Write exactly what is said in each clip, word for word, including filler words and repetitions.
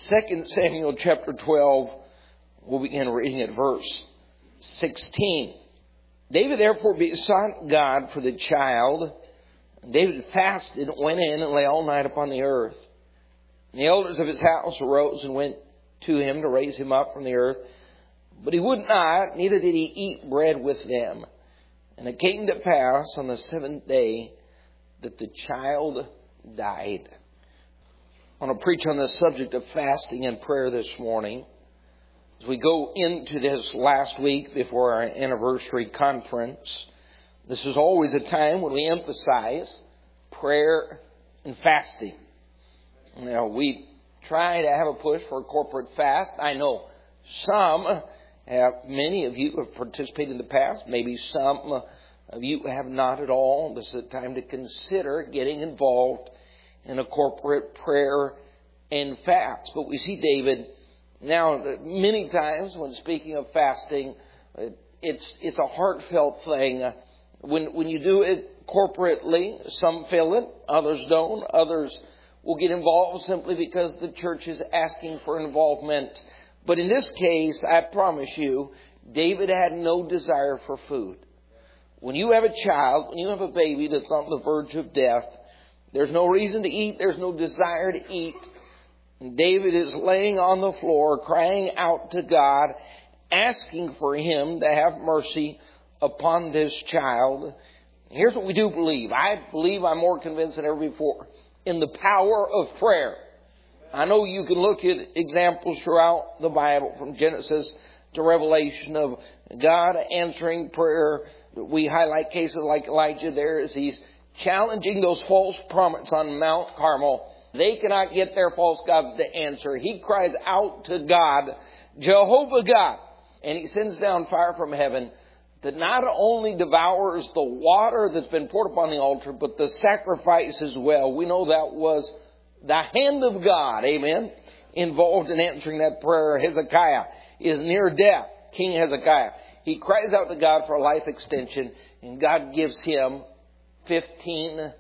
Second Samuel chapter twelve, we'll begin reading at verse sixteen. David therefore besought God for the child. David fasted, went in, and lay all night upon the earth. And the elders of his house arose and went to him to raise him up from the earth. But he would not, neither did he eat bread with them. And it came to pass on the seventh day that the child died. I want to preach on the subject of fasting and prayer this morning. As we go into this last week before our anniversary conference, this is always a time when we emphasize prayer and fasting. Now, we try to have a push for a corporate fast. I know some have, many of you have participated in the past. Maybe some of you have not at all. This is a time to consider getting involved in a corporate prayer and fast. But we see David now many times when speaking of fasting, it's it's a heartfelt thing. When when you do it corporately, some feel it, others don't. Others will get involved simply because the church is asking for involvement. But in this case, I promise you, David had no desire for food. When you have a child, when you have a baby that's on the verge of death, there's no reason to eat. There's no desire to eat. And David is laying on the floor, crying out to God, asking for Him to have mercy upon this child. Here's what we do believe. I believe, I'm more convinced than ever before, in the power of prayer. I know you can look at examples throughout the Bible, from Genesis to Revelation, of God answering prayer. We highlight cases like Elijah there as he's challenging those false prophets on Mount Carmel. They cannot get their false gods to answer. He cries out to God, Jehovah God, and He sends down fire from heaven that not only devours the water that's been poured upon the altar, but the sacrifice as well. We know that was the hand of God, amen, involved in answering that prayer. Hezekiah is near death, King Hezekiah. He cries out to God for a life extension, and God gives him fifteen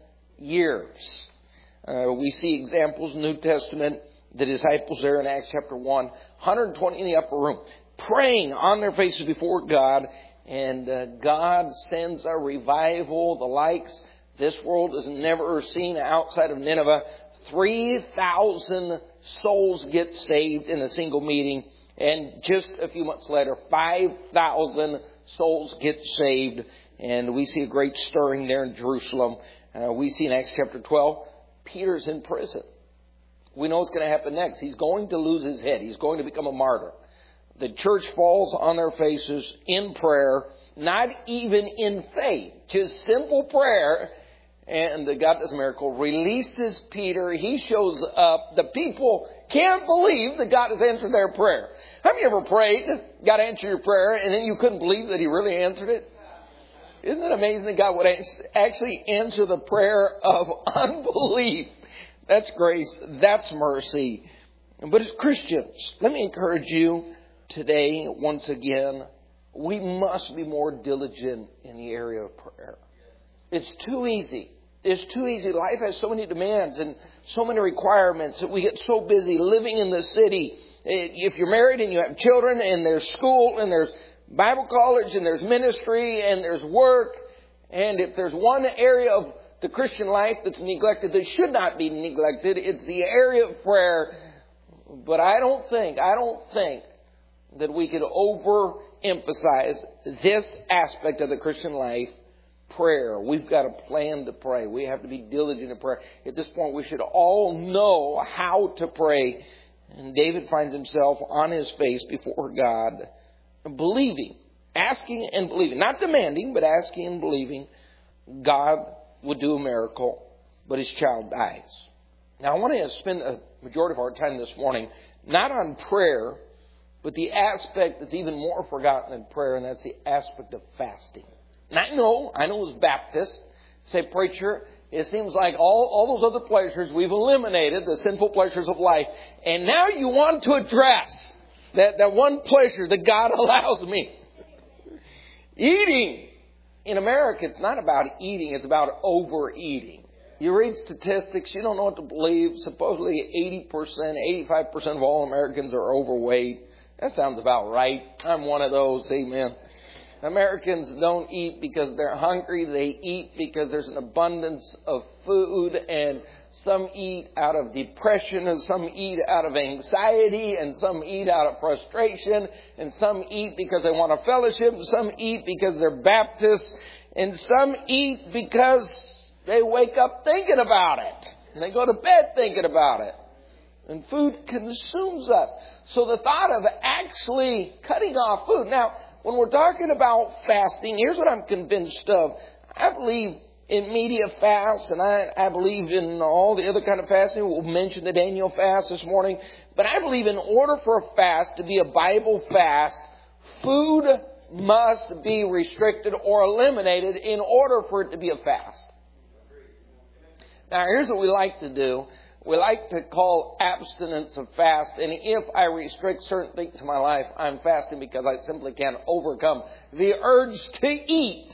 years. Uh, we see examples in the New Testament. The disciples there in Acts chapter one, one hundred twenty in the upper room, praying on their faces before God. And uh, God sends a revival, the likes this world has never seen outside of Nineveh. three thousand souls get saved in a single meeting. And just a few months later, five thousand souls get saved. And we see a great stirring there in Jerusalem. Uh, we see in Acts chapter twelve, Peter's in prison. We know what's going to happen next. He's going to lose his head. He's going to become a martyr. The church falls on their faces in prayer, not even in faith, just simple prayer. And God does a miracle, releases Peter. He shows up. The people can't believe that God has answered their prayer. Have you ever prayed, God answered your prayer, and then you couldn't believe that He really answered it? Isn't it amazing that God would actually answer the prayer of unbelief? That's grace. That's mercy. But as Christians, let me encourage you today, once again, we must be more diligent in the area of prayer. It's too easy. It's too easy. Life has so many demands and so many requirements that we get so busy living in the city. If you're married and you have children, and there's school and there's Bible college and there's ministry and there's work, and if there's one area of the Christian life that's neglected, that should not be neglected, it's the area of prayer. But I don't think, I don't think that we could overemphasize this aspect of the Christian life, prayer. We've got a plan to pray. We have to be diligent in prayer. At this point, we should all know how to pray. And David finds himself on his face before God, believing, asking and believing, not demanding, but asking and believing God would do a miracle, but his child dies. Now, I want to spend a majority of our time this morning not on prayer, but the aspect that's even more forgotten in prayer, and that's the aspect of fasting. And I know, I know as Baptists, say, preacher, it seems like all, all those other pleasures, we've eliminated the sinful pleasures of life. And now you want to address that, that one pleasure that God allows me. Eating. In America, it's not about eating, it's about overeating. You read statistics, you don't know what to believe. Supposedly eighty percent, eighty-five percent of all Americans are overweight. That sounds about right. I'm one of those, amen. Americans don't eat because they're hungry. They eat because there's an abundance of food, and some eat out of depression, and some eat out of anxiety, and some eat out of frustration, and some eat because they want a fellowship, and some eat because they're Baptists, and some eat because they wake up thinking about it, and they go to bed thinking about it. And food consumes us. So the thought of actually cutting off food. Now, when we're talking about fasting, here's what I'm convinced of. I believe in media fasts, and I, I believe in all the other kind of fasting. We'll mention the Daniel fast this morning. But I believe in order for a fast to be a Bible fast, food must be restricted or eliminated in order for it to be a fast. Now, here's what we like to do. We like to call abstinence a fast, and if I restrict certain things in my life, I'm fasting because I simply can't overcome the urge to eat.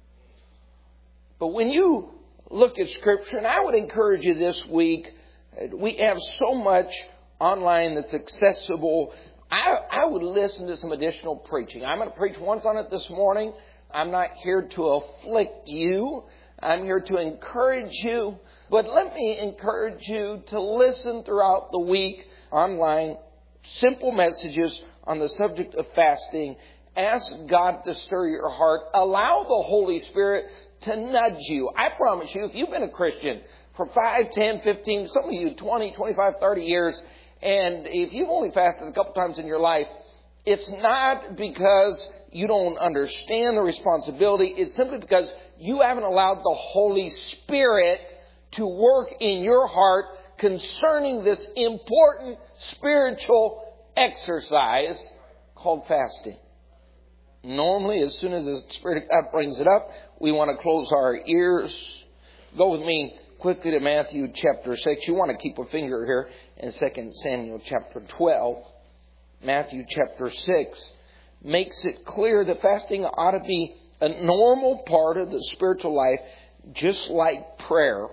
But when you look at Scripture, and I would encourage you this week, we have so much online that's accessible. I, I would listen to some additional preaching. I'm going to preach once on it this morning. I'm not here to afflict you. I'm here to encourage you. But let me encourage you to listen throughout the week online, simple messages on the subject of fasting. Ask God to stir your heart. Allow the Holy Spirit to nudge you. I promise you, if you've been a Christian for five, ten, fifteen, some of you twenty, twenty-five, thirty years, and if you've only fasted a couple times in your life, it's not because you don't understand the responsibility. It's simply because you haven't allowed the Holy Spirit to work in your heart concerning this important spiritual exercise called fasting. Normally, as soon as the Spirit of God brings it up, we want to close our ears. Go with me quickly to Matthew chapter six. You want to keep a finger here in Second Samuel chapter twelve. Matthew chapter six makes it clear that fasting ought to be a normal part of the spiritual life, just like prayer.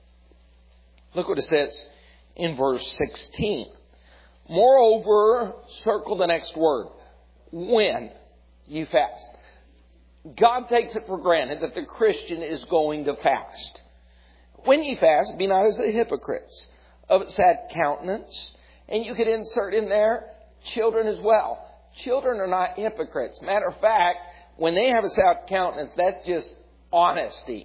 Look what it says in verse sixteen. Moreover, circle the next word. When you fast. God takes it for granted that the Christian is going to fast. When you fast, be not as the hypocrites of sad countenance. And you could insert in there children as well. Children are not hypocrites. Matter of fact, when they have a sad countenance, that's just honesty.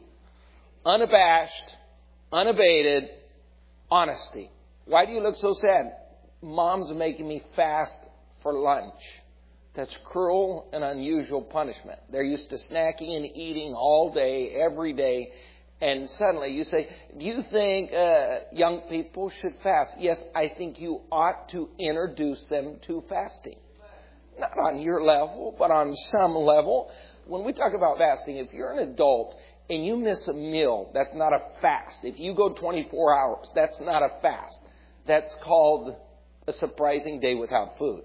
Unabashed, unabated honesty. Why do you look so sad? Mom's making me fast for lunch. That's cruel and unusual punishment. They're used to snacking and eating all day, every day. And suddenly you say, do you think uh, young people should fast? Yes, I think you ought to introduce them to fasting. Not on your level, but on some level. When we talk about fasting, if you're an adult and you miss a meal, that's not a fast. If you go twenty-four hours, that's not a fast. That's called a surprising day without food.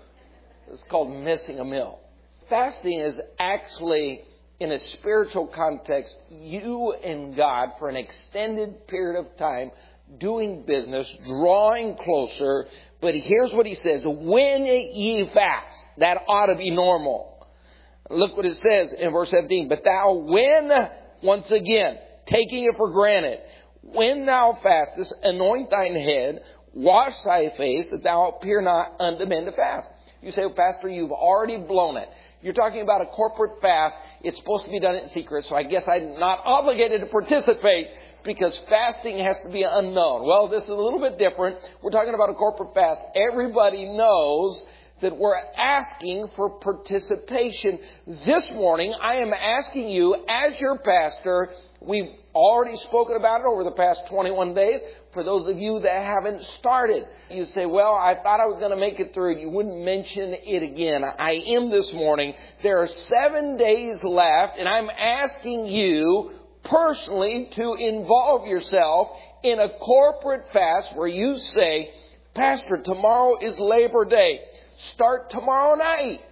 It's called missing a meal. Fasting is actually, in a spiritual context, you and God for an extended period of time doing business, drawing closer. But here's what he says. When ye fast, that ought to be normal. Look what it says in verse seventeen. But thou, when, once again, taking it for granted, when thou fastest, anoint thine head, wash thy face, that thou appear not unto men to fast. You say, well, Pastor, you've already blown it. You're talking about a corporate fast. It's supposed to be done in secret, so I guess I'm not obligated to participate because fasting has to be unknown. Well, this is a little bit different. We're talking about a corporate fast. Everybody knows that we're asking for participation. This morning, I am asking you, as your pastor, we've already spoken about it over the past twenty-one days. For those of you that haven't started, you say, well, I thought I was going to make it through. You wouldn't mention it again. I am this morning. There are seven days left, and I'm asking you personally to involve yourself in a corporate fast where you say, Pastor, tomorrow is Labor Day. Start tomorrow night.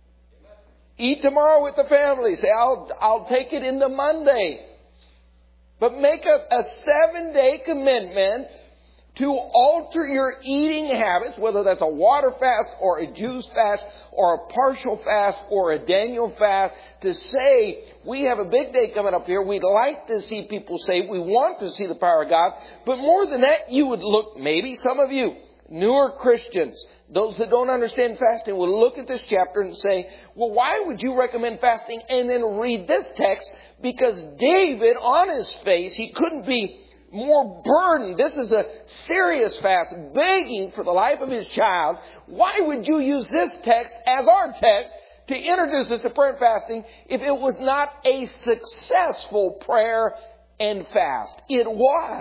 Eat tomorrow with the family. Say, I'll, I'll take it into Monday. but make a, a seven-day commitment to alter your eating habits, whether that's a water fast or a juice fast or a partial fast or a Daniel fast, to say, we have a big day coming up here. We'd like to see people saved. We want to see the power of God. But more than that, you would look, maybe some of you, newer Christians, those that don't understand fasting, will look at this chapter and say, well, why would you recommend fasting? And then read this text, because David, on his face, he couldn't be more burdened. This is a serious fast, begging for the life of his child. Why would you use this text as our text to introduce us to prayer and fasting if it was not a successful prayer and fast? It was.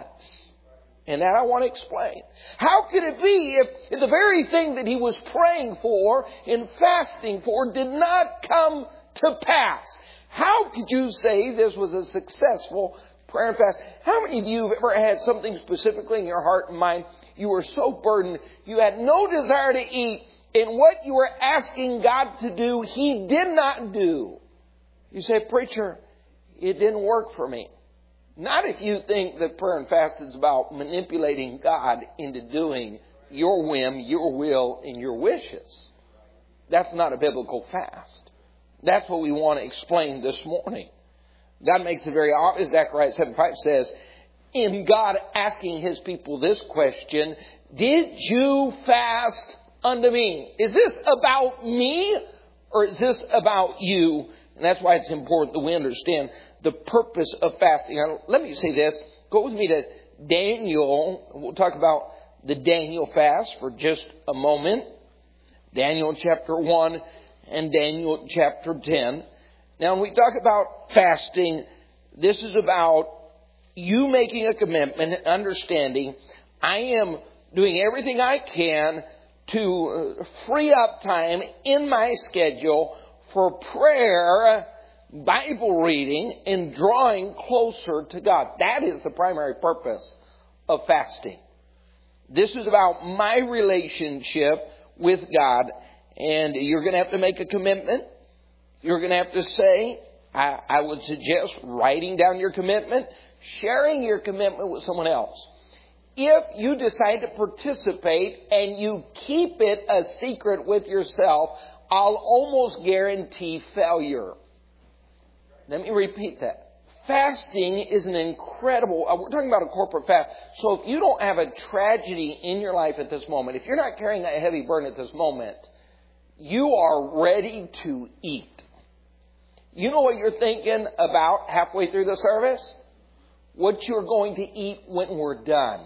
And that I want to explain. How could it be if, if the very thing that he was praying for and fasting for did not come to pass? How could you say this was a successful prayer and fast? How many of you have ever had something specifically in your heart and mind? You were so burdened, you had no desire to eat, and what you were asking God to do, He did not do. You say, preacher, it didn't work for me. Not if you think that prayer and fast is about manipulating God into doing your whim, your will, and your wishes. That's not a biblical fast. That's what we want to explain this morning. God makes it very obvious. Zechariah seven five says, in God asking His people this question, did you fast unto me? Is this about me or is this about you? And that's why it's important that we understand the purpose of fasting. Now, let me say this. Go with me to Daniel. We'll talk about the Daniel fast for just a moment. Daniel chapter one and Daniel chapter ten. Now, when we talk about fasting, this is about you making a commitment and understanding I am doing everything I can to free up time in my schedule for prayer, Bible reading, and drawing closer to God. That is the primary purpose of fasting. This is about my relationship with God, and you're going to have to make a commitment. You're going to have to say, I, I would suggest writing down your commitment, sharing your commitment with someone else. If you decide to participate and you keep it a secret with yourself, I'll almost guarantee failure. Let me repeat that. Fasting is an incredible, we're talking about a corporate fast. So if you don't have a tragedy in your life at this moment, if you're not carrying a heavy burden at this moment, you are ready to eat. You know what you're thinking about halfway through the service? What you're going to eat when we're done.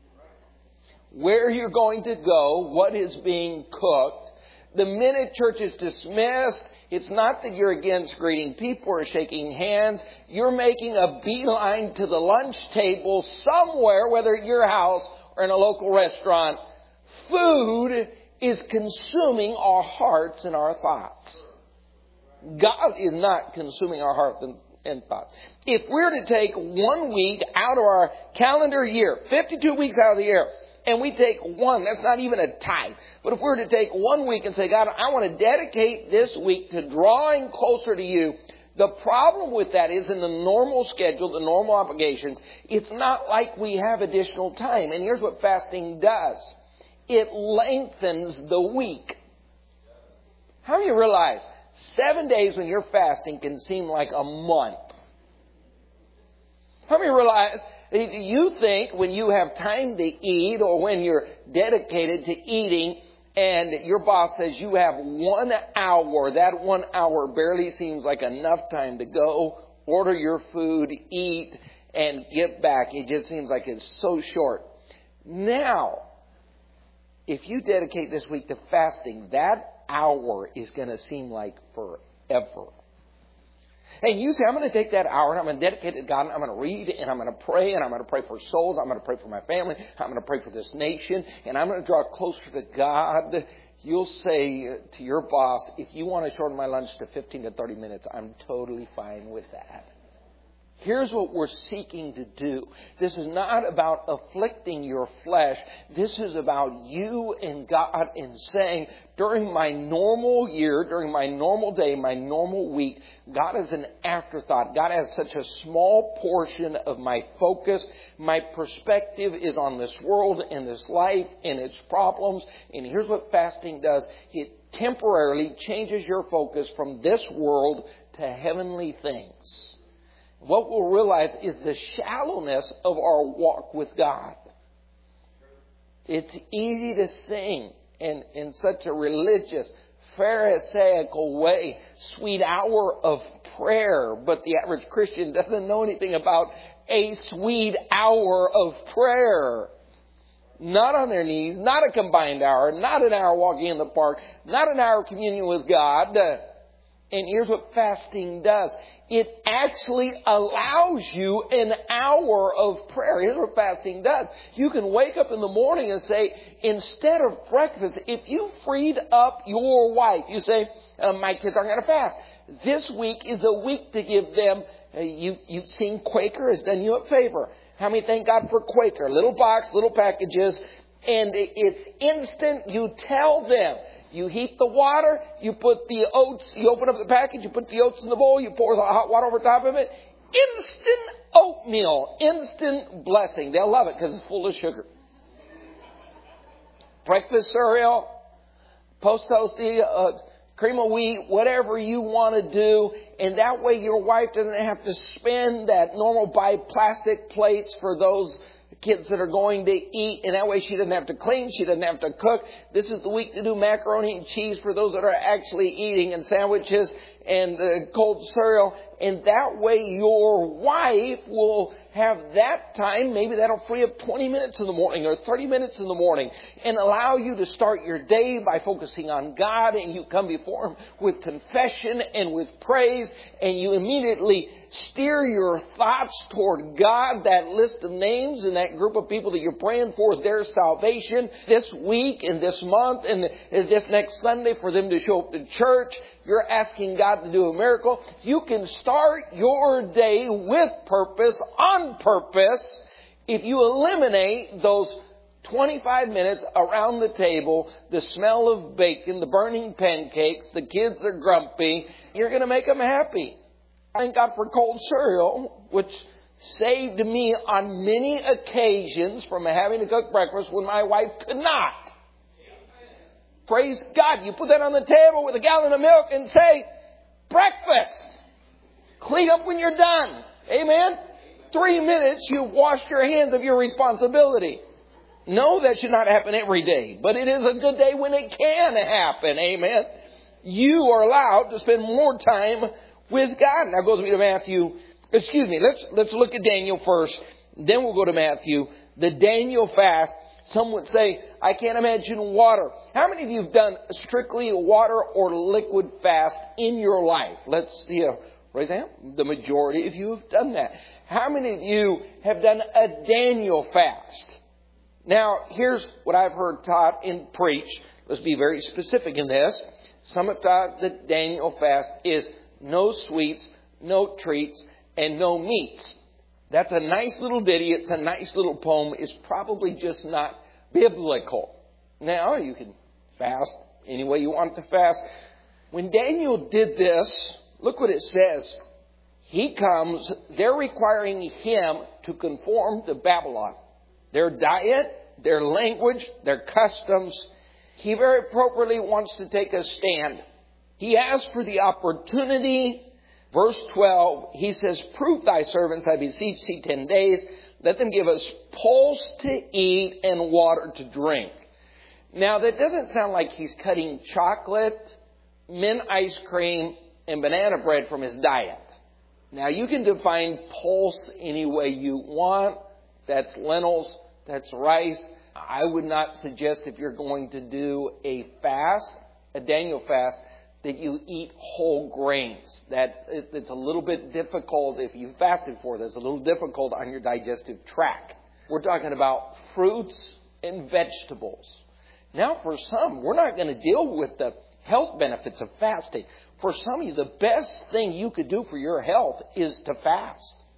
Where you're going to go, what is being cooked. The minute church is dismissed, it's not that you're against greeting people or shaking hands. You're making a beeline to the lunch table somewhere, whether at your house or in a local restaurant. Food is consuming our hearts and our thoughts. God is not consuming our hearts and thoughts. If we're to take one week out of our calendar year, fifty-two weeks out of the year, and we take one, that's not even a tithe. But if we were to take one week and say, God, I want to dedicate this week to drawing closer to you. The problem with that is in the normal schedule, the normal obligations, it's not like we have additional time. And here's what fasting does. It lengthens the week. How do you realize seven days when you're fasting can seem like a month? How many realize you think when you have time to eat or when you're dedicated to eating and your boss says you have one hour, that one hour barely seems like enough time to go, order your food, eat, and get back. It just seems like it's so short. Now, if you dedicate this week to fasting, that hour is going to seem like forever. And you say, I'm going to take that hour and I'm going to dedicate it to God and I'm going to read and I'm going to pray and I'm going to pray for souls. I'm going to pray for my family. I'm going to pray for this nation and I'm going to draw closer to God. You'll say to your boss, if you want to shorten my lunch to fifteen to thirty minutes, I'm totally fine with that. Here's what we're seeking to do. This is not about afflicting your flesh. This is about you and God and saying, during my normal year, during my normal day, my normal week, God is an afterthought. God has such a small portion of my focus. My perspective is on this world and this life and its problems. And here's what fasting does. It temporarily changes your focus from this world to heavenly things. What we'll realize is the shallowness of our walk with God. It's easy to sing in, in such a religious, Pharisaical way, sweet hour of prayer, but the average Christian doesn't know anything about a sweet hour of prayer. Not on their knees, not a combined hour, not an hour walking in the park, not an hour of communion with God. And here's what fasting does. It actually allows you an hour of prayer. Here's what fasting does. You can wake up in the morning and say, instead of breakfast, if you freed up your wife, you say, uh, my kids aren't going to fast. This week is a week to give them, uh, you, you've seen Quaker has done you a favor. How many thank God for Quaker? Little box, little packages, and it's instant. You tell them. You heat the water, you put the oats, you open up the package, you put the oats in the bowl, you pour the hot water over top of it. Instant oatmeal, instant blessing. They'll love it because it's full of sugar. Breakfast cereal, post toasty, uh, cream of wheat, whatever you want to do. And that way your wife doesn't have to spend that normal buy plastic plates for those kids that are going to eat, and that way she doesn't have to clean, she doesn't have to cook. This is the week to do macaroni and cheese for those that are actually eating, and sandwiches and uh, cold cereal. And that way your wife will have that time. Maybe that'll free up twenty minutes in the morning or thirty minutes in the morning and allow you to start your day by focusing on God. And you come before Him with confession and with praise, and you immediately steer your thoughts toward God, that list of names and that group of people that you're praying for their salvation this week and this month and this next Sunday for them to show up to church. You're asking God to do a miracle. You can start your day with purpose, on purpose, if you eliminate those twenty-five minutes around the table, the smell of bacon, the burning pancakes, the kids are grumpy. You're going to make them happy. Thank God for cold cereal, which saved me on many occasions from having to cook breakfast when my wife could not. Praise God. You put that on the table with a gallon of milk and say, breakfast. Clean up when you're done. Amen. Three minutes, you've washed your hands of your responsibility. No, that should not happen every day, but it is a good day when it can happen. Amen. You are allowed to spend more time with God. Now goes me to Matthew. Excuse me. Let's, let's look at Daniel first. Then we'll go to Matthew. The Daniel fast. Some would say, I can't imagine water. How many of you have done strictly a water or liquid fast in your life? Let's see. Uh, raise your hand. The majority of you have done that. How many of you have done a Daniel fast? Now, here's what I've heard taught and preached. Let's be very specific in this. Some have taught that Daniel fast is no sweets, no treats, and no meats. That's a nice little ditty. It's a nice little poem. It's probably just not biblical. Now, you can fast any way you want to fast. When Daniel did this, look what it says. He comes, they're requiring him to conform to Babylon. Their diet, their language, their customs. He very appropriately wants to take a stand. He asks for the opportunity. Verse twelve, he says, prove thy servants, I beseech thee, ten days. Let them give us pulse to eat and water to drink. Now, that doesn't sound like he's cutting chocolate, mint ice cream, and banana bread from his diet. Now, you can define pulse any way you want. That's lentils. That's rice. I would not suggest if you're going to do a fast, a Daniel fast, that you eat whole grains. That it's a little bit difficult if you fasted for this. A little difficult on your digestive tract. We're talking about fruits and vegetables. Now, for some, we're not going to deal with the health benefits of fasting. For some of you, the best thing you could do for your health is to fast.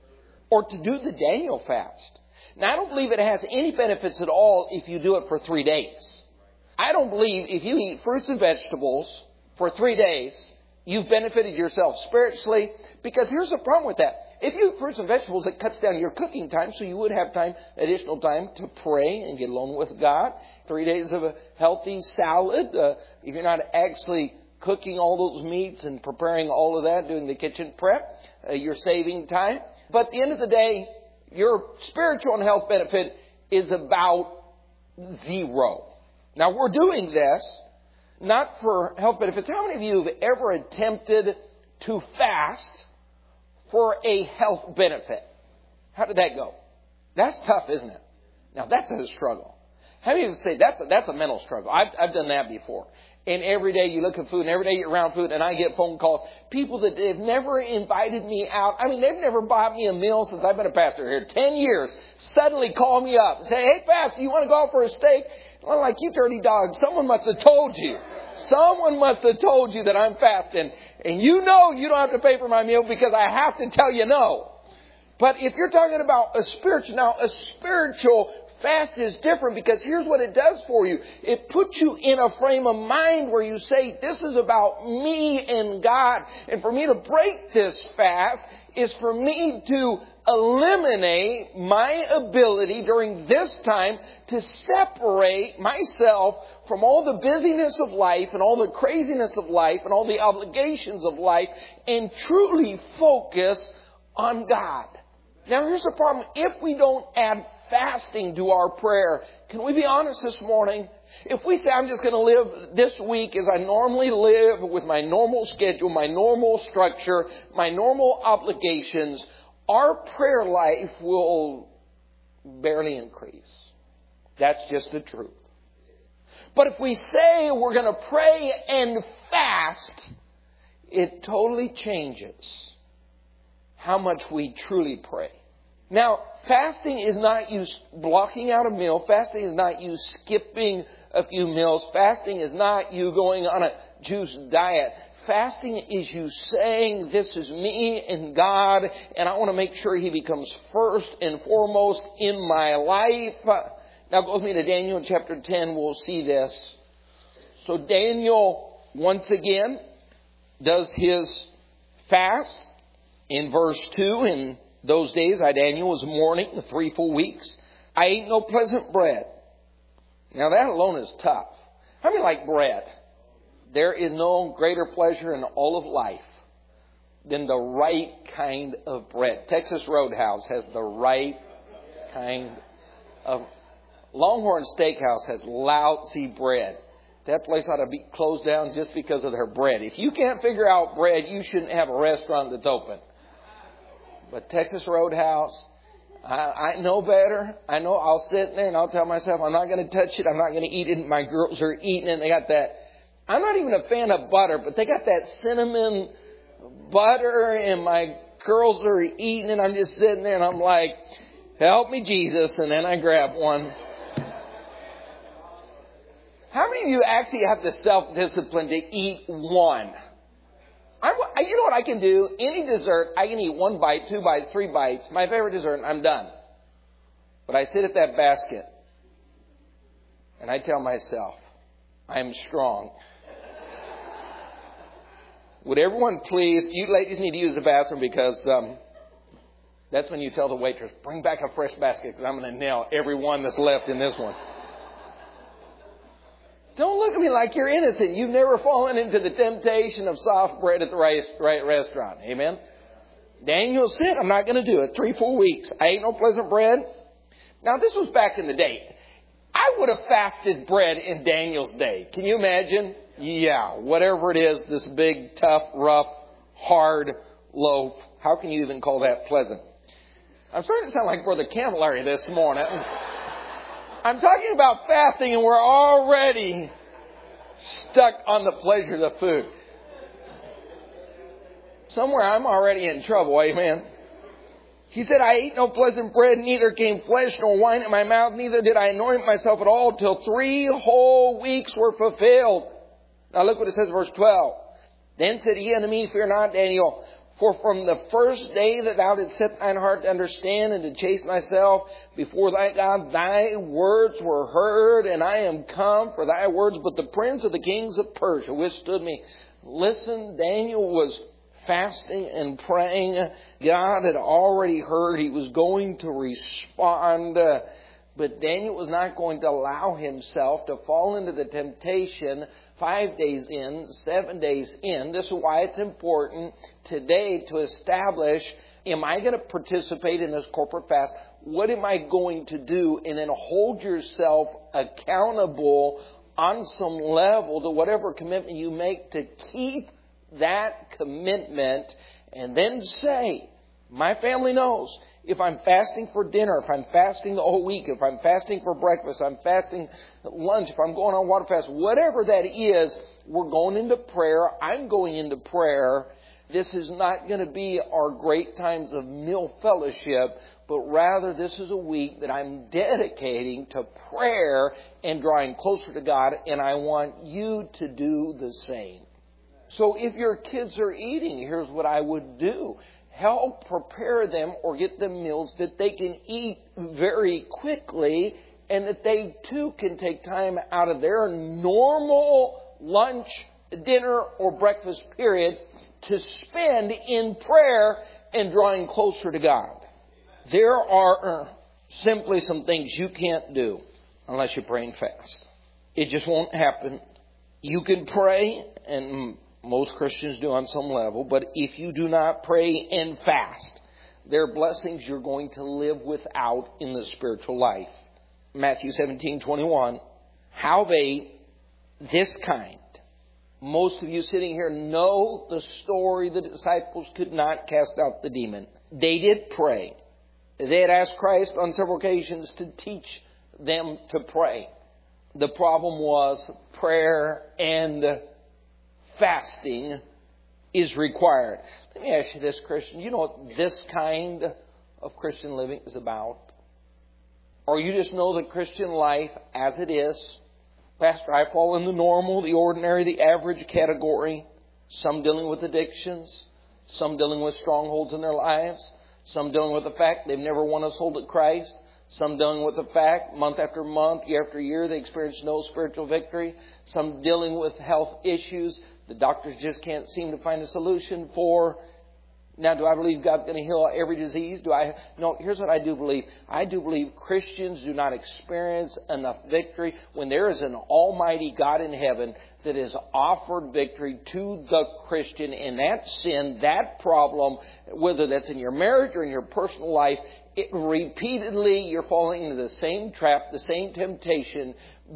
or to do the Daniel fast. Now, I don't believe it has any benefits at all if you do it for three days. I don't believe if you eat fruits and vegetables for three days, you've benefited yourself spiritually, because here's the problem with that. If you eat fruits and vegetables, it cuts down your cooking time, so you would have time, additional time to pray and get alone with God. Three days of a healthy salad. Uh, if you're not actually cooking all those meats and preparing all of that, doing the kitchen prep, uh, you're saving time. But at the end of the day, your spiritual and health benefit is about zero. Now, we're doing this not for health benefits. How many of you have ever attempted to fast for a health benefit? How did that go? That's tough, isn't it? Now, that's a struggle. How many of you say that's a, that's a mental struggle? I've, I've done that before. And every day you look at food, and every day you're around food, and I get phone calls. People that have never invited me out. I mean, they've never bought me a meal since I've been a pastor here. Ten years. Suddenly call me up and say, hey, Pastor, you want to go out for a steak? I'm like, you dirty dog. Someone must have told you. Someone must have told you that I'm fasting. And you know you don't have to pay for my meal because I have to tell you no. But if you're talking about a spiritual, now a spiritual fast is different, because here's what it does for you. It puts you in a frame of mind where you say, this is about me and God. And for me to break this fast is for me to eliminate my ability during this time to separate myself from all the busyness of life and all the craziness of life and all the obligations of life, and truly focus on God. Now, here's the problem. If we don't add fasting to our prayer, can we be honest this morning? If we say, I'm just going to live this week as I normally live with my normal schedule, my normal structure, my normal obligations, our prayer life will barely increase. That's just the truth. But if we say we're going to pray and fast, it totally changes how much we truly pray. Now, fasting is not you blocking out a meal. Fasting is not you skipping a few meals. Fasting is not you going on a juice diet. Fasting is you saying, this is me and God, and I want to make sure He becomes first and foremost in my life. Now go with me to Daniel chapter ten. We'll see this. So Daniel, once again, does his fast in verse two. In those days, I, Daniel, was mourning the three full weeks. I ate no pleasant bread. Now that alone is tough. How many like bread? There is no greater pleasure in all of life than the right kind of bread. Texas Roadhouse has the right kind of... Longhorn Steakhouse has lousy bread. That place ought to be closed down just because of their bread. If you can't figure out bread, you shouldn't have a restaurant that's open. But Texas Roadhouse, I, I know better. I know I'll sit there and I'll tell myself, I'm not going to touch it. I'm not going to eat it. My girls are eating it. They got that. I'm not even a fan of butter, but they got that cinnamon butter and my girls are eating it. I'm just sitting there and I'm like, help me, Jesus. And then I grab one. How many of you actually have the self-discipline to eat one? I, you know what I can do? Any dessert, I can eat one bite, two bites, three bites. My favorite dessert, I'm done. But I sit at that basket and I tell myself, I'm strong. Would everyone please, you ladies need to use the bathroom, because um, that's when you tell the waitress, bring back a fresh basket, because I'm going to nail every one that's left in this one. Don't look at me like you're innocent. You've never fallen into the temptation of soft bread at the right, right restaurant. Amen? Daniel said, I'm not going to do it. Three, four weeks. I ate no pleasant bread. Now, this was back in the day. I would have fasted bread in Daniel's day. Can you imagine? Yeah, whatever it is, this big, tough, rough, hard loaf. How can you even call that pleasant? I'm starting to sound like Brother Camilleri this morning. I'm talking about fasting and we're already stuck on the pleasure of the food. Somewhere I'm already in trouble, amen. He said, I ate no pleasant bread, neither came flesh nor wine in my mouth, neither did I anoint myself at all till three whole weeks were fulfilled. Now look what it says, verse twelve. Then said he unto me, fear not, Daniel, For from the first day that thou didst set thine heart to understand and to chasten thyself before thy God, thy words were heard, and I am come for thy words. But the prince of the kings of Persia withstood me. Listen, Daniel was fasting and praying. God had already heard. He was going to respond. But Daniel was not going to allow himself to fall into the temptation five days in, seven days in. This is why it's important today to establish, am I going to participate in this corporate fast? What am I going to do? And then hold yourself accountable on some level to whatever commitment you make to keep that commitment, and then say, my family knows if I'm fasting for dinner, if I'm fasting the whole week, if I'm fasting for breakfast, I'm fasting lunch, if I'm going on water fast, whatever that is, we're going into prayer. I'm going into prayer. This is not going to be our great times of meal fellowship, but rather this is a week that I'm dedicating to prayer and drawing closer to God, and I want you to do the same. So if your kids are eating, here's what I would do. Help prepare them or get them meals that they can eat very quickly, and that they too can take time out of their normal lunch, dinner, or breakfast period to spend in prayer and drawing closer to God. There are simply some things you can't do unless you pray and fast. It just won't happen. You can pray, and most Christians do on some level, but if you do not pray and fast, there are blessings you're going to live without in the spiritual life. Matthew seventeen twenty-one, howbeit this kind. Most of you sitting here know the story. The disciples could not cast out the demon. They did pray. They had asked Christ on several occasions to teach them to pray. The problem was prayer and fasting is required. Let me ask you this, Christian. You know what this kind of Christian living is about? Or you just know the Christian life as it is? Pastor, I fall in the normal, the ordinary, the average category. Some dealing with addictions. Some dealing with strongholds in their lives. Some dealing with the fact they've never won a soul to Christ. Some dealing with the fact, month after month, year after year, they experience no spiritual victory. Some dealing with health issues the doctors just can't seem to find a solution for. Now, do I believe God's going to heal every disease? Do I? No, here's what I do believe. I do believe Christians do not experience enough victory when there is an almighty God in heaven that has offered victory to the Christian in that sin, that problem, whether that's in your marriage or in your personal life. It, repeatedly, you're falling into the same trap, the same temptation,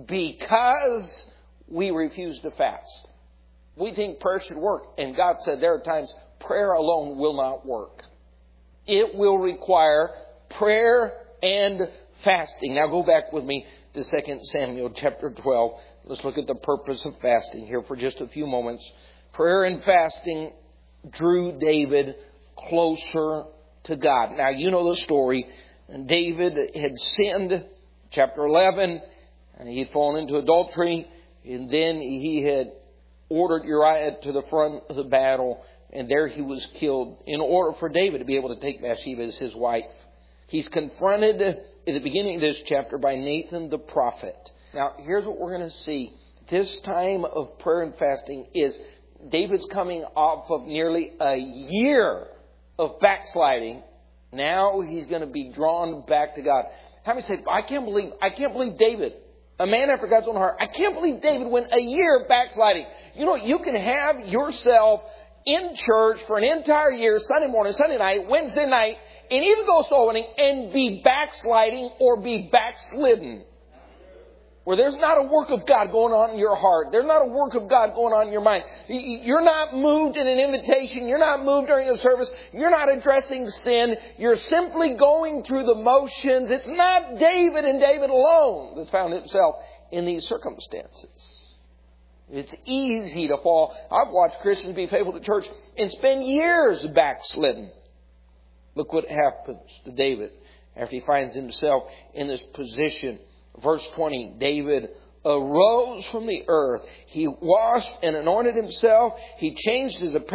because we refuse to fast. We think prayer should work, and God said there are times prayer alone will not work. It will require prayer and fasting. Now go back with me to Second Samuel chapter twelve. Let's look at the purpose of fasting here for just a few moments. Prayer and fasting drew David closer to God. Now you know the story. David had sinned, chapter eleven, and he had fallen into adultery, and then he had ordered Uriah to the front of the battle, and there he was killed in order for David to be able to take Bathsheba as his wife. He's confronted at the beginning of this chapter by Nathan the prophet. Now, here's what we're going to see. This time of prayer and fasting is David's coming off of nearly a year of backsliding. Now he's going to be drawn back to God. How many say, I can't believe, I can't believe David, a man after God's own heart, I can't believe David went a year backsliding. You know, you can have yourself in church for an entire year, Sunday morning, Sunday night, Wednesday night, and even go soul winning and be backsliding or be backslidden. Where there's not a work of God going on in your heart. There's not a work of God going on in your mind. You're not moved in an invitation. You're not moved during a service. You're not addressing sin. You're simply going through the motions. It's not David and David alone that's found himself in these circumstances. It's easy to fall. I've watched Christians be faithful to church and spend years backslidden. Look what happens to David after he finds himself in this position. Verse twenty, David arose from the earth. He washed and anointed himself. He changed his apparel.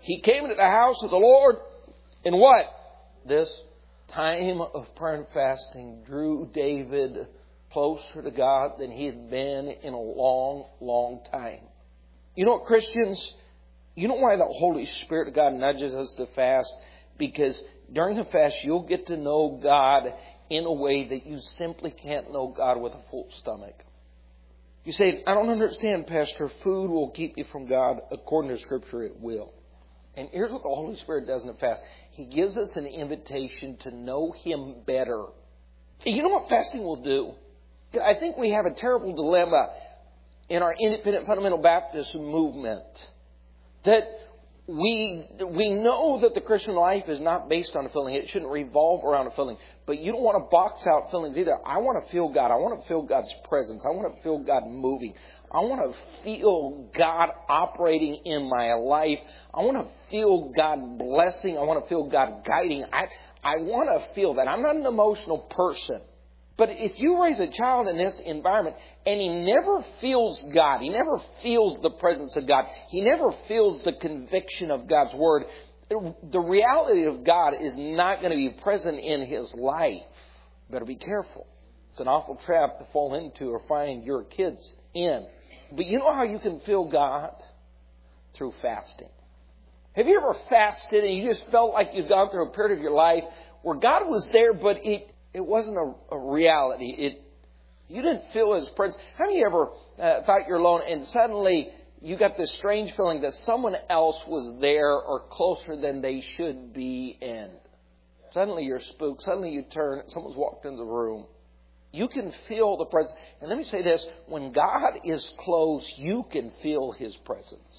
he came into the house of the Lord. And what? This time of prayer and fasting drew David closer to God than he had been in a long, long time. You know what, Christians? You know why the Holy Spirit of God nudges us to fast? Because during the fast, you'll get to know God in a way that you simply can't know God with a full stomach. You say, I don't understand, Pastor. Food will keep you from God. According to Scripture, it will. And here's what the Holy Spirit does in the fast. He gives us an invitation to know Him better. You know what fasting will do? I think we have a terrible dilemma in our independent fundamental Baptist movement. That we we know that the Christian life is not based on a feeling. It shouldn't revolve around a feeling. But you don't want to box out feelings either. I want to feel God. I want to feel God's presence. I want to feel God moving. I want to feel God operating in my life. I want to feel God blessing. I want to feel God guiding. I, I want to feel that. I'm not an emotional person. But if you raise a child in this environment and he never feels God, he never feels the presence of God, he never feels the conviction of God's Word, the reality of God is not going to be present in his life. Better be careful. It's an awful trap to fall into or find your kids in. But you know how you can feel God? Through fasting. Have you ever fasted and you just felt like you've gone through a period of your life where God was there, but it It wasn't a, a reality. It you didn't feel His presence. How many of you ever uh, thought you're alone and suddenly you got this strange feeling that someone else was there or closer than they should be in? Suddenly you're spooked. Suddenly you turn. Someone's walked in the room. You can feel the presence. And let me say this. When God is close, you can feel His presence.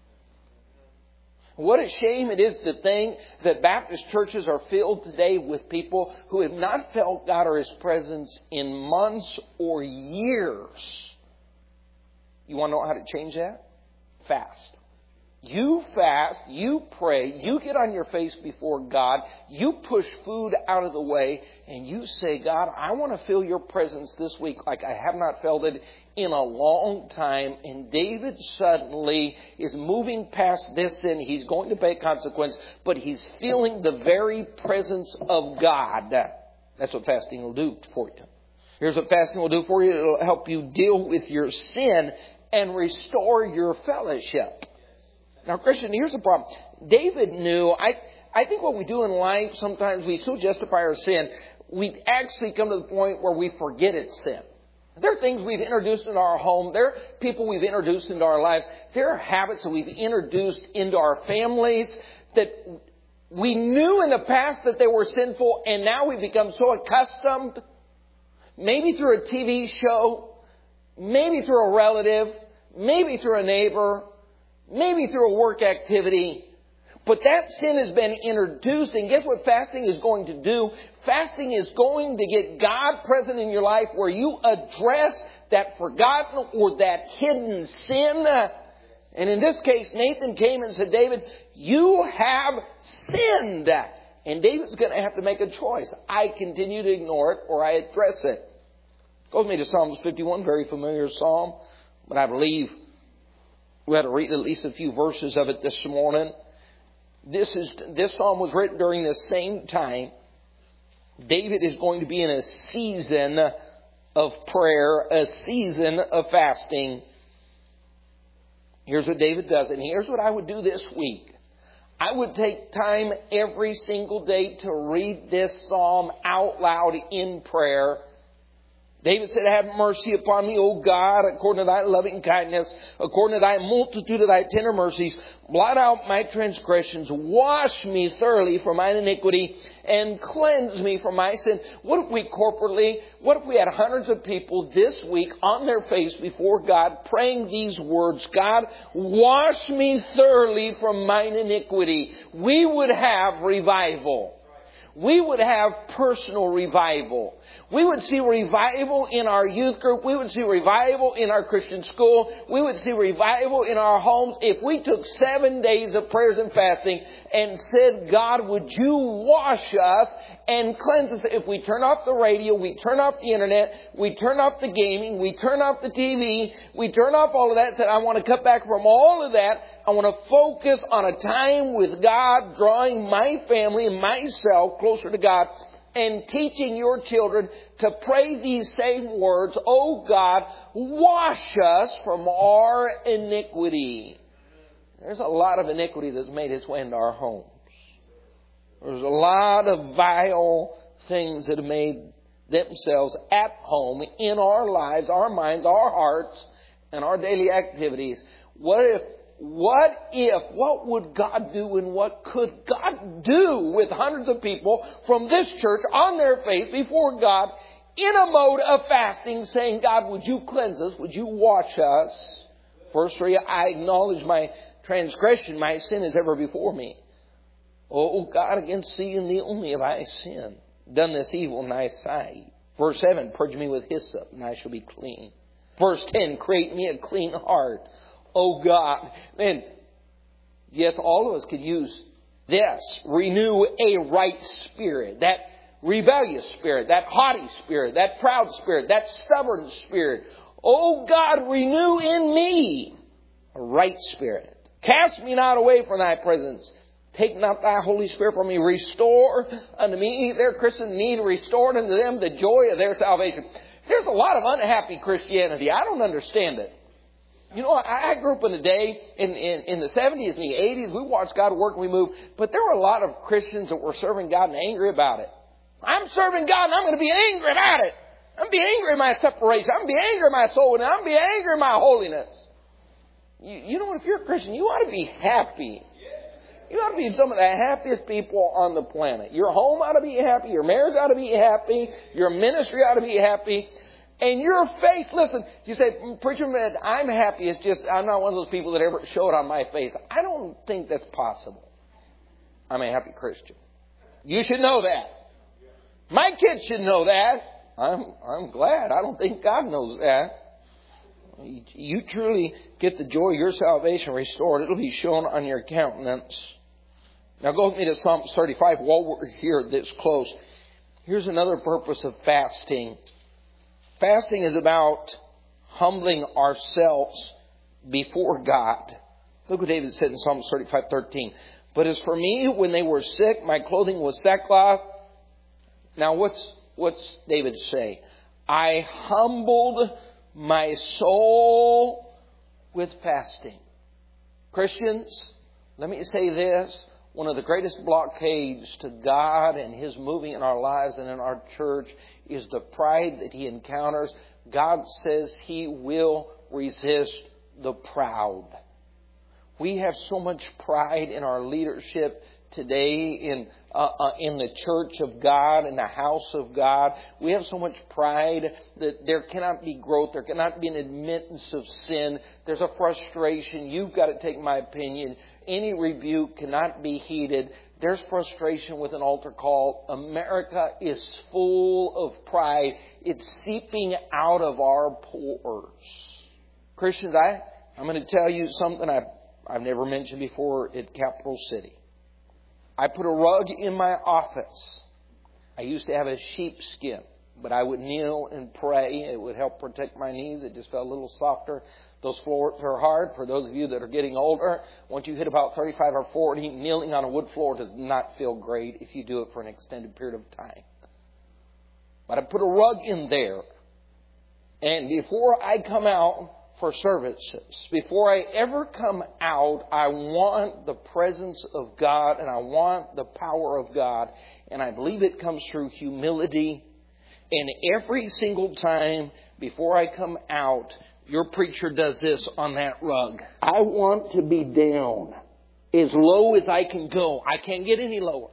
What a shame it is to think that Baptist churches are filled today with people who have not felt God or His presence in months or years. You want to know how to change that? Fast. You fast, you pray, you get on your face before God, you push food out of the way, and you say, God, I want to feel your presence this week like I have not felt it in a long time. And David suddenly is moving past this sin. He's going to pay consequence, but he's feeling the very presence of God. That's what fasting will do for you. Here's what fasting will do for you. It'll help you deal with your sin and restore your fellowship. Now, Christian, here's the problem. David knew, I, I think what we do in life, sometimes we so justify our sin, we actually come to the point where we forget it's sin. There are things we've introduced into our home. There are people we've introduced into our lives. There are habits that we've introduced into our families that we knew in the past that they were sinful, and now we've become so accustomed, maybe through a T V show, maybe through a relative, maybe through a neighbor, maybe through a work activity. But that sin has been introduced. And guess what fasting is going to do? Fasting is going to get God present in your life where you address that forgotten or that hidden sin. And in this case, Nathan came and said, David, you have sinned. And David's going to have to make a choice. I continue to ignore it or I address it. Go with me to Psalms fifty-one, very familiar psalm. But I believe we had to read at least a few verses of it this morning. This is this psalm was written during the same time. David is going to be in a season of prayer, a season of fasting. Here's what David does, and here's what I would do this week. I would take time every single day to read this psalm out loud in prayer. David said, have mercy upon me, O God, according to thy loving kindness, according to thy multitude of thy tender mercies. Blot out my transgressions, wash me thoroughly from mine iniquity, and cleanse me from my sin. What if we corporately, what if we had hundreds of people this week on their face before God praying these words, God, wash me thoroughly from mine iniquity. We would have revival. We would have personal revival. We would see revival in our youth group. We would see revival in our Christian school. We would see revival in our homes if we took seven days of prayers and fasting and said, God, would you wash us and cleanse us? If we turn off the radio, we turn off the internet, we turn off the gaming, we turn off the T V, we turn off all of that and said, I want to cut back from all of that. I want to focus on a time with God, drawing my family and myself closer to God, and teaching your children to pray these same words, "Oh God, wash us from our iniquity." There's a lot of iniquity that's made its way into our homes. There's a lot of vile things that have made themselves at home in our lives, our minds, our hearts, and our daily activities. What if, what if, what would God do and what could God do with hundreds of people from this church on their face before God in a mode of fasting, saying, "God, would you cleanse us? Would you wash us?" Verse three, "I acknowledge my transgression, my sin is ever before me. O God, against thee and thee only have I sinned, done this evil in thy sight." Verse seven, "Purge me with hyssop, and I shall be clean." Verse ten, "Create me a clean heart, O God." Man, yes, all of us could use this. Renew a right spirit. That rebellious spirit, that haughty spirit, that proud spirit, that stubborn spirit. O God, renew in me a right spirit. Cast me not away from thy presence. Take not thy Holy Spirit from me. Restore unto me, their Christian need, restored unto them the joy of their salvation. There's a lot of unhappy Christianity. I don't understand it. You know, I, I grew up in a day in, in, in the seventies and the eighties. We watched God work and we moved. But there were a lot of Christians that were serving God and angry about it. I'm serving God and I'm going to be angry about it. I'm going to be angry at my separation. I'm going to be angry at my soul. And I'm going to be angry at my holiness. You, you know what? If you're a Christian, you ought to be happy. You ought to be some of the happiest people on the planet. Your home ought to be happy. Your marriage ought to be happy. Your ministry ought to be happy. And your face, listen, you say, "Preacher, man, I'm happy." It's just, I'm not one of those people that ever show it on my face. I don't think that's possible. I'm a happy Christian. You should know that. My kids should know that. I'm, I'm glad. I don't think God knows that. You truly get the joy of your salvation restored. It'll be shown on your countenance. Now go with me to Psalm thirty-five while we're here this close. Here's another purpose of fasting. Fasting is about humbling ourselves before God. Look what David said in Psalm thirty-five thirteen. "But as for me, when they were sick, my clothing was sackcloth." Now what's, what's David say? "I humbled my soul with fasting." Christians, let me say this. One of the greatest blockades to God and His moving in our lives and in our church is the pride that He encounters. God says He will resist the proud. We have so much pride in our leadership today in uh, uh, in the church of God, in the house of God. We have so much pride that there cannot be growth. There cannot be an admittance of sin. There's a frustration. You've got to take my opinion. Any rebuke cannot be heeded. There's frustration with an altar call. America is full of pride. It's seeping out of our pores. Christians, I, I'm going to tell you something I've, I've never mentioned before at Capital City. I put a rug in my office. I used to have a sheepskin, but I would kneel and pray. It would help protect my knees. It just felt a little softer. Those floors are hard. For those of you that are getting older, once you hit about thirty-five or forty, kneeling on a wood floor does not feel great if you do it for an extended period of time. But I put a rug in there. And before I come out for services, before I ever come out, I want the presence of God and I want the power of God. And I believe it comes through humility. And every single time before I come out, your preacher does this on that rug. I want to be down as low as I can go. I can't get any lower.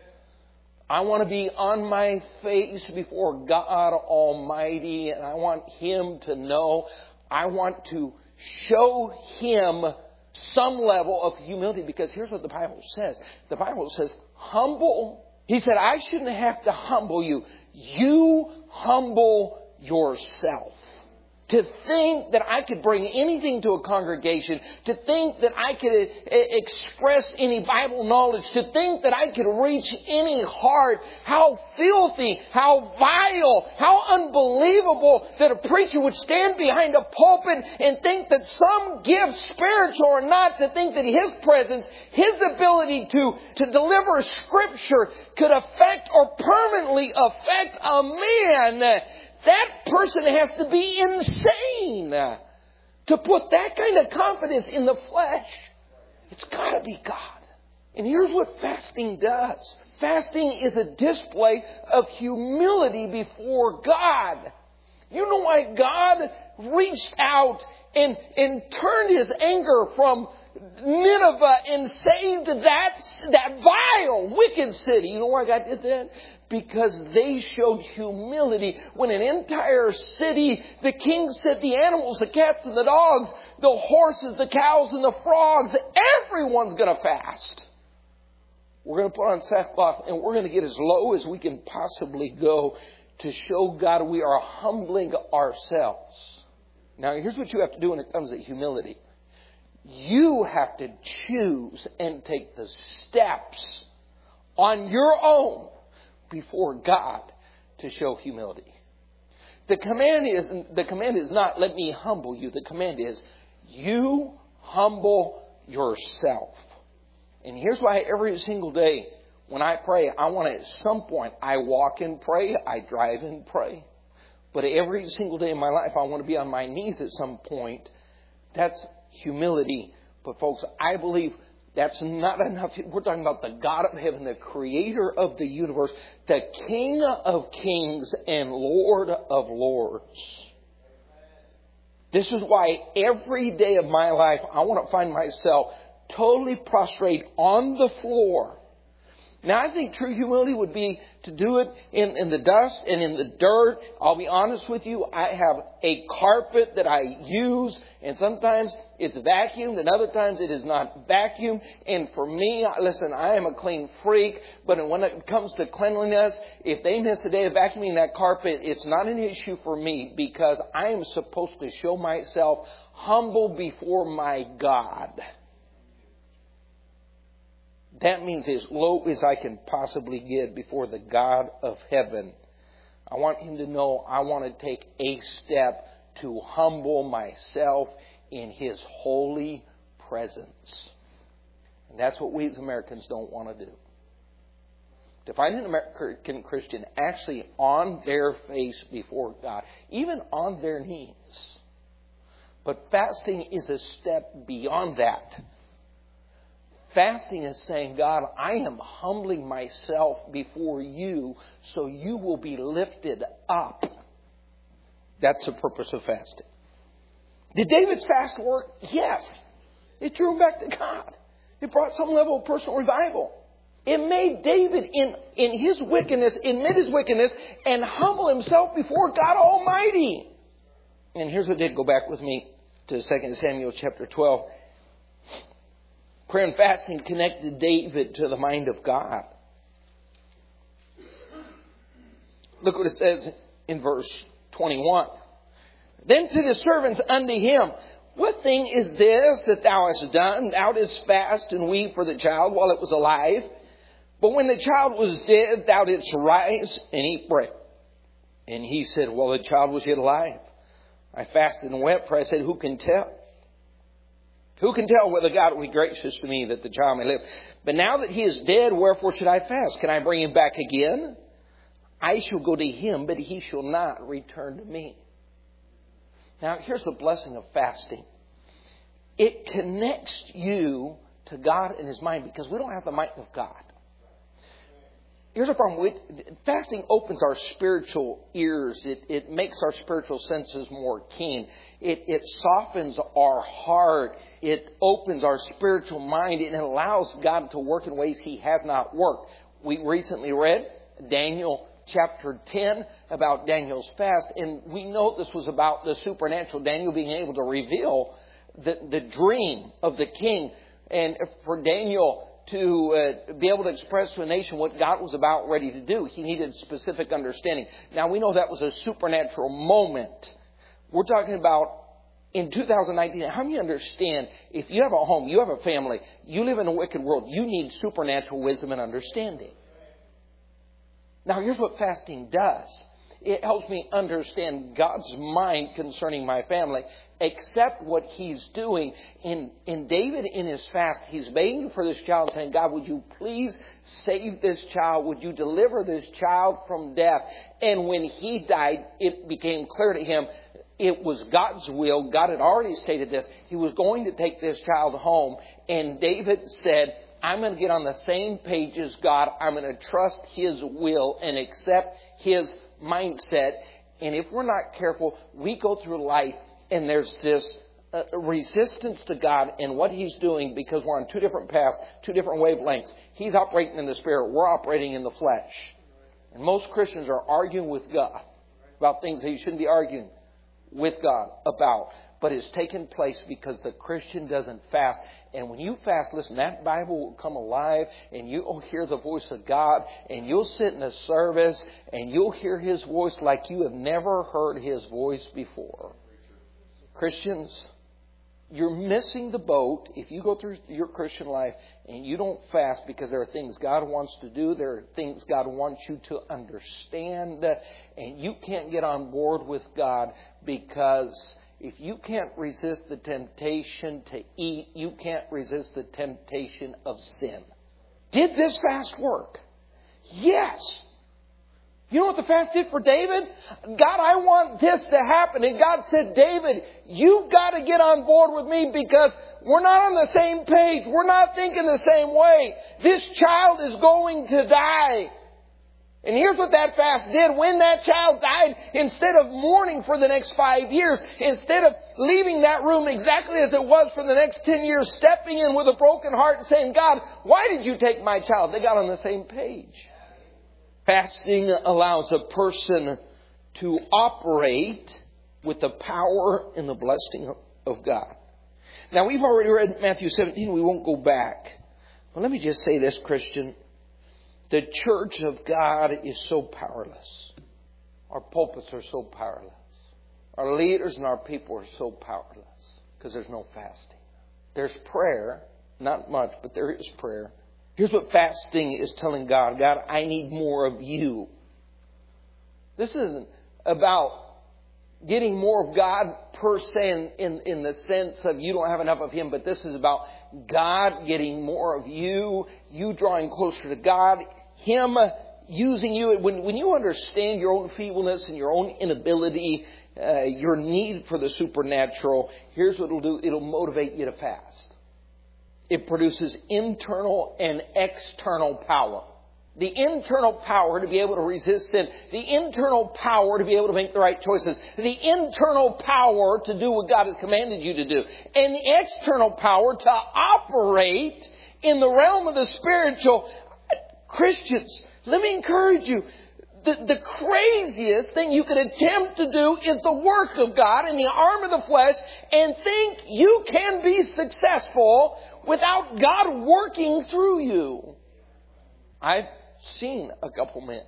I want to be on my face before God Almighty, and I want Him to know. I want to show Him some level of humility, because here's what the Bible says. The Bible says, humble. He said, I shouldn't have to humble you. You humble yourself. To think that I could bring anything to a congregation, to think that I could uh, express any Bible knowledge, to think that I could reach any heart, how filthy, how vile, how unbelievable that a preacher would stand behind a pulpit and think that some gift, spiritual or not, to think that his presence, his ability to, to deliver Scripture could affect or permanently affect a man. That person has to be insane to put that kind of confidence in the flesh. It's got to be God. And here's what fasting does. Fasting is a display of humility before God. You know why God reached out and, and turned His anger from Nineveh and saved that, that vile, wicked city? You know why God did that? Because they showed humility when an entire city, the king said the animals, the cats and the dogs, the horses, the cows and the frogs, everyone's going to fast. We're going to put on sackcloth and we're going to get as low as we can possibly go to show God we are humbling ourselves. Now here's what you have to do when it comes to humility. You have to choose and take the steps on your own before God to show humility. The command is the command is not let me humble you. The command is you humble yourself. And here's why every single day when I pray, I want to at some point I walk and pray, I drive and pray. But every single day in my life I want to be on my knees at some point. That's humility. But folks, I believe that's not enough. We're talking about the God of heaven, the creator of the universe, the King of kings and Lord of lords. This is why every day of my life I want to find myself totally prostrate on the floor. Now, I think true humility would be to do it in, in the dust and in the dirt. I'll be honest with you. I have a carpet that I use, and sometimes it's vacuumed, and other times it is not vacuumed. And for me, listen, I am a clean freak, but when it comes to cleanliness, if they miss a day of vacuuming that carpet, it's not an issue for me because I am supposed to show myself humble before my God. That means as low as I can possibly get before the God of heaven. I want Him to know I want to take a step to humble myself in His holy presence. And that's what we as Americans don't want to do. To find an American Christian actually on their face before God, even on their knees. But fasting is a step beyond that. Fasting is saying, God, I am humbling myself before you so you will be lifted up. That's the purpose of fasting. Did David's fast work? Yes. It drew him back to God. It brought some level of personal revival. It made David, in, in his wickedness, admit his wickedness and humble himself before God Almighty. And here's what did go back with me to Second Samuel chapter twelve. Prayer and fasting connected David to the mind of God. Look what it says in verse twenty-one. Then said his servants unto him, What thing is this that thou hast done? Thou didst fast and weep for the child while it was alive. But when the child was dead, thou didst rise and eat bread. And he said, Well, the child was yet alive. I fasted and wept, for I said, Who can tell? Who can tell whether God will be gracious to me that the child may live? But now that he is dead, wherefore should I fast? Can I bring him back again? I shall go to him, but he shall not return to me. Now, here's the blessing of fasting. It connects you to God and His mind because we don't have the mind of God. Here's a problem. We, fasting opens our spiritual ears. It, it makes our spiritual senses more keen. It, it softens our heart. It opens our spiritual mind. And it allows God to work in ways He has not worked. We recently read Daniel chapter ten about Daniel's fast. And we know this was about the supernatural. Daniel being able to reveal the, the dream of the king. And for Daniel to uh, be able to express to a nation what God was about ready to do, he needed specific understanding. Now, we know that was a supernatural moment. We're talking about in two thousand nineteen, how many understand if you have a home, you have a family, you live in a wicked world, you need supernatural wisdom and understanding. Now, here's what fasting does. It helps me understand God's mind concerning my family, accept what He's doing. In, in David, in his fast, he's begging for this child, saying, God, would you please save this child? Would you deliver this child from death? And when he died, it became clear to him it was God's will. God had already stated this. He was going to take this child home. And David said, I'm going to get on the same page as God. I'm going to trust His will and accept His mindset. And if we're not careful, we go through life and there's this uh, resistance to God and what He's doing because we're on two different paths, two different wavelengths. He's operating in the Spirit. We're operating in the flesh. And most Christians are arguing with God about things that you shouldn't be arguing with God about. But it's taken place because the Christian doesn't fast. And when you fast, listen, that Bible will come alive and you'll hear the voice of God and you'll sit in a service and you'll hear His voice like you have never heard His voice before. Christians, you're missing the boat if you go through your Christian life and you don't fast because there are things God wants to do. There are things God wants you to understand. And you can't get on board with God because if you can't resist the temptation to eat, you can't resist the temptation of sin. Did this fast work? Yes. You know what the fast did for David? God, I want this to happen. And God said, David, you've got to get on board with me because we're not on the same page. We're not thinking the same way. This child is going to die. And here's what that fast did. When that child died, instead of mourning for the next five years, instead of leaving that room exactly as it was for the next ten years, stepping in with a broken heart and saying, God, why did you take my child? They got on the same page. Fasting allows a person to operate with the power and the blessing of God. Now, we've already read Matthew seventeen. We won't go back. But let me just say this, Christian. The church of God is so powerless. Our pulpits are so powerless. Our leaders and our people are so powerless because there's no fasting. There's prayer, not much, but there is prayer. Here's what fasting is telling God. God, I need more of you. This isn't about getting more of God per se in, in, in the sense of you don't have enough of Him, but this is about God getting more of you, you drawing closer to God, Him using you. When, when you understand your own feebleness and your own inability, uh, your need for the supernatural, here's what it'll do. It'll motivate you to fast. It produces internal and external power. The internal power to be able to resist sin. The internal power to be able to make the right choices. The internal power to do what God has commanded you to do. And the external power to operate in the realm of the spiritual. Christians, let me encourage you. The, the craziest thing you could attempt to do is the work of God in the arm of the flesh and think you can be successful without God working through you. I've seen a couple men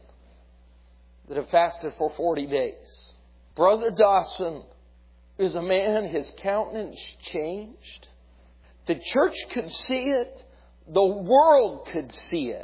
that have fasted for forty days. Brother Dawson is a man, his countenance changed. The church could see it. The world could see it.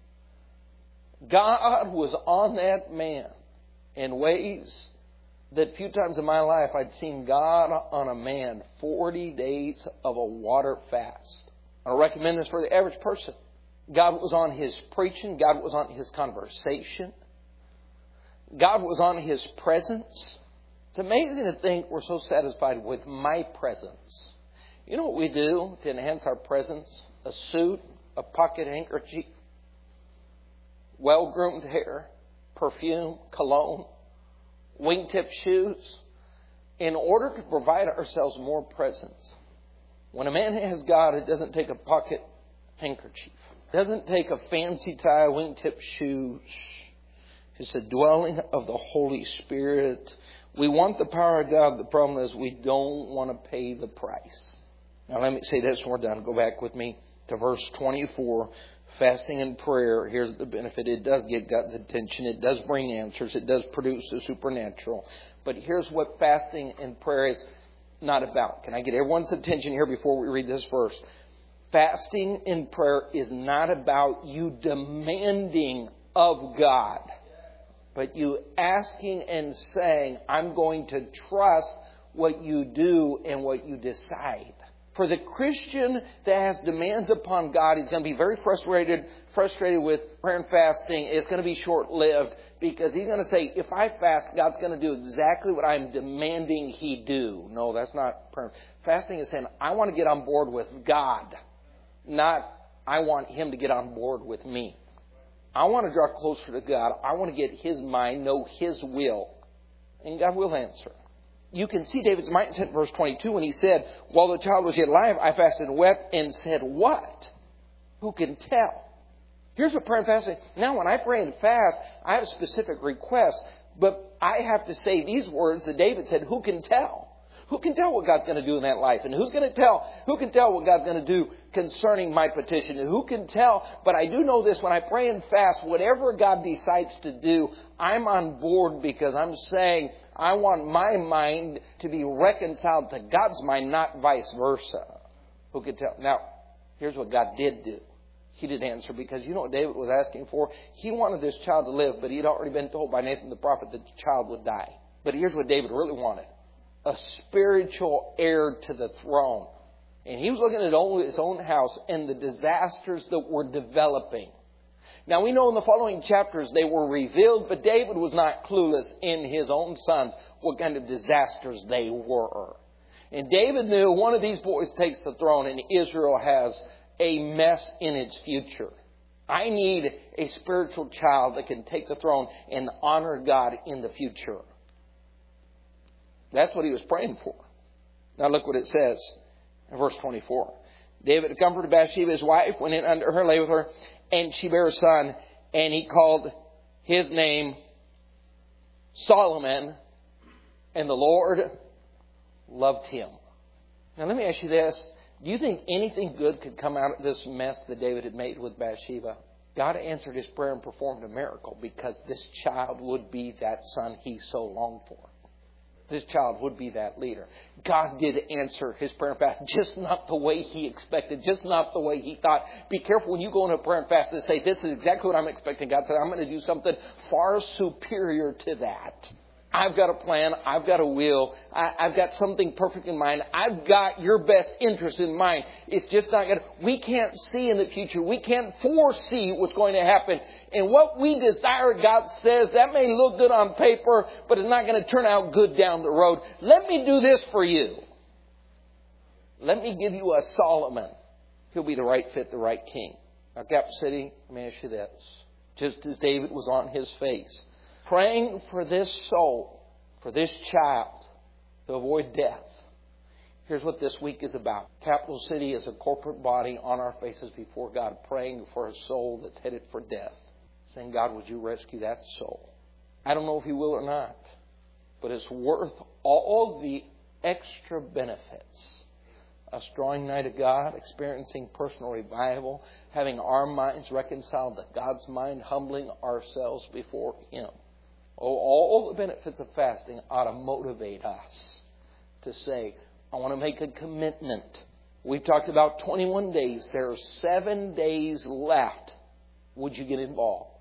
God was on that man in ways that few times in my life I'd seen God on a man. forty days of a water fast. I recommend this for the average person. God was on his preaching. God was on his conversation. God was on his presence. It's amazing to think we're so satisfied with my presence. You know what we do to enhance our presence? A suit, a pocket handkerchief, well-groomed hair, perfume, cologne, wingtip shoes, in order to provide ourselves more presence. When a man has God, it doesn't take a pocket handkerchief. It doesn't take a fancy tie, wingtip shoes. It's a dwelling of the Holy Spirit. We want the power of God. The problem is we don't want to pay the price. Now let me say this when we're done. Go back with me to verse twenty-four. Fasting and prayer, here's the benefit. It does get God's attention. It does bring answers. It does produce the supernatural. But here's what fasting and prayer is not about. Can I get everyone's attention here before we read this verse? Fasting and prayer is not about you demanding of God, but you asking and saying, I'm going to trust what you do and what you decide. For the Christian that has demands upon God, he's going to be very frustrated, frustrated with prayer and fasting. It's going to be short-lived because he's going to say, if I fast, God's going to do exactly what I'm demanding He do. No, that's not prayer. Fasting is saying, I want to get on board with God, not I want Him to get on board with me. I want to draw closer to God. I want to get His mind, know His will. And God will answer. You can see David's mindset in verse twenty-two when he said, while the child was yet alive, I fasted and wept and said, what? Who can tell? Here's what prayer and fasting. Now, when I pray and fast, I have specific requests, but I have to say these words that David said, who can tell? Who can tell what God's going to do in that life? And who's going to tell? Who can tell what God's going to do concerning my petition? And who can tell? But I do know this, when I pray and fast, whatever God decides to do, I'm on board because I'm saying I want my mind to be reconciled to God's mind, not vice versa. Who can tell? Now, here's what God did do. He did answer, because you know what David was asking for? He wanted this child to live, but he had already been told by Nathan the prophet that the child would die. But here's what David really wanted. A spiritual heir to the throne. And he was looking at his own house and the disasters that were developing. Now we know in the following chapters they were revealed, but David was not clueless in his own sons what kind of disasters they were. And David knew one of these boys takes the throne and Israel has a mess in its future. I need a spiritual child that can take the throne and honor God in the future. That's what he was praying for. Now look what it says in verse twenty-four. David comforted Bathsheba, his wife, went in under her, lay with her, and she bare a son, and he called his name Solomon, and the Lord loved him. Now let me ask you this. Do you think anything good could come out of this mess that David had made with Bathsheba? God answered his prayer and performed a miracle, because this child would be that son he so longed for. This child would be that leader. God did answer his prayer and fast, just not the way he expected, just not the way he thought. Be careful when you go into a prayer and fast and say, this is exactly what I'm expecting. God said, I'm going to do something far superior to that. I've got a plan. I've got a will. I, I've got something perfect in mind. I've got your best interest in mind. It's just not going to, we can't see in the future. We can't foresee what's going to happen. And what we desire, God says, that may look good on paper, but it's not going to turn out good down the road. Let me do this for you. Let me give you a Solomon. He'll be the right fit, the right king. Now, Cap City, let me ask you this. Just as David was on his face, praying for this soul, for this child, to avoid death. Here's what this week is about. Capital City is a corporate body on our faces before God, praying for a soul that's headed for death. Saying, God, would you rescue that soul? I don't know if He will or not, but it's worth all the extra benefits. Us drawing nigh to God, experiencing personal revival, having our minds reconciled to God's mind, humbling ourselves before Him. Oh, all the benefits of fasting ought to motivate us to say, I want to make a commitment. We've talked about twenty-one days. There are seven days left. Would you get involved?